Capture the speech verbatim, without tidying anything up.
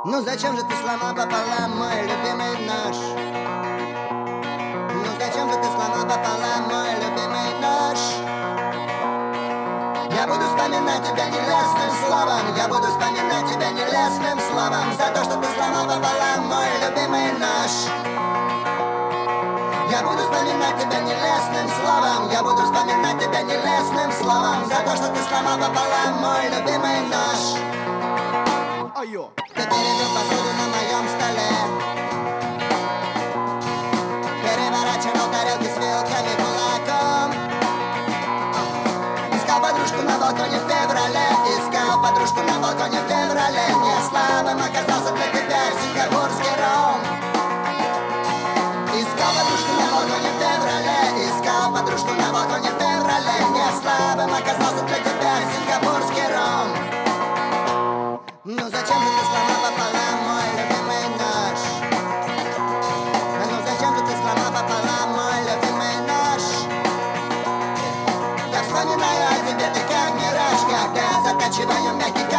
Ну зачем же ты сломал пополам, мой любимый нож? Ну зачем же ты сломал пополам, мой любимый нож? Я буду вспоминать тебя нелестным словом, я буду вспоминать тебя нелестным словом за то, что ты сломал пополам, мой любимый нож. Я буду вспоминать тебя нелестным словом, я буду вспоминать тебя нелестным словом за то, что ты сломал пополам, мой любимый нож. Айо. Ты перебил посуду на моем столе, переворачивал тарелки с вилками кулаком. Искал подружку на балконе в феврале, искал подружку на балконе в феврале. Не слабым оказался для тебя сингапурский ром. Искал подружку на балконе в феврале, искал подружку на балконе в феврале. Не слабым оказался для тебя сингапурский ром. Ну зачем же ты сломал пополам, мой любимый нож? Ну зачем же ты сломал пополам, мой любимый нож? Я вспоминаю о тебе, ты как мираж, когда затачиваю мягкий